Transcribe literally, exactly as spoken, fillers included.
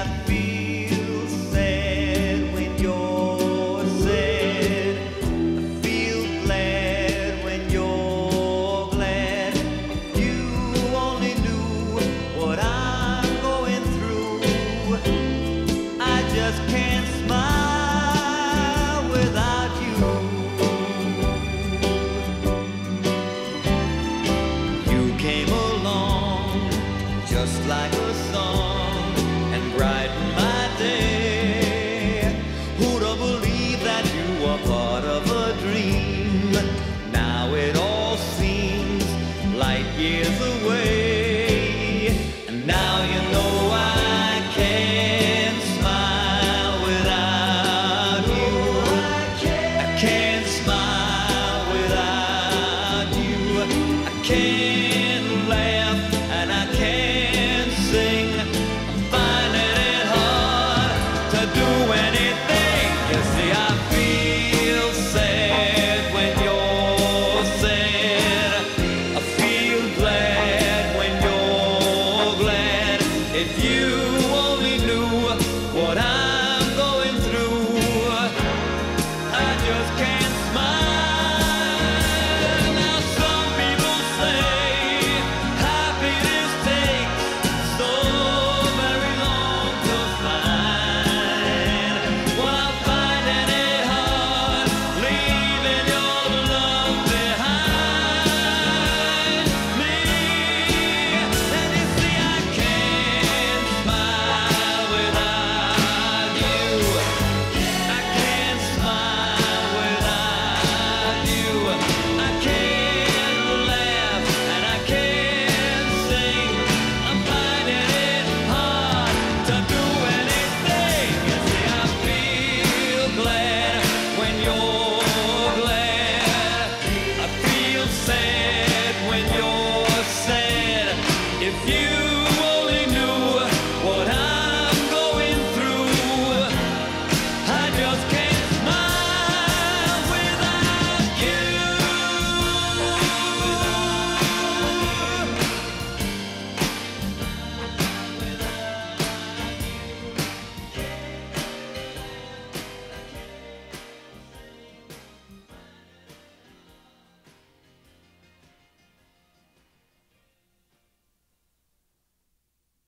feel sad when you're sad. I feel glad when you're glad. If you only knew what I'm going through, I just can't smile without you. You came along just like a song and brighten my day. Who'd have believed that you were part of a dream? Now it all seems light years away, and now you know I can't smile without you. I can't smile without you. I can't laugh and I can't sing. I'm finding it hard to do anything. You see, I feel sad when you're sad. I feel glad when you're glad. If you only knew what I'm going through, I just can't smile. Now some people say happiness takes so very long to find. Well, I'm finding it hard leaving your love behind me. And you see, I can't smile without you. I can't smile without you. I can't laugh and I can't sing. I'm finding it hard to do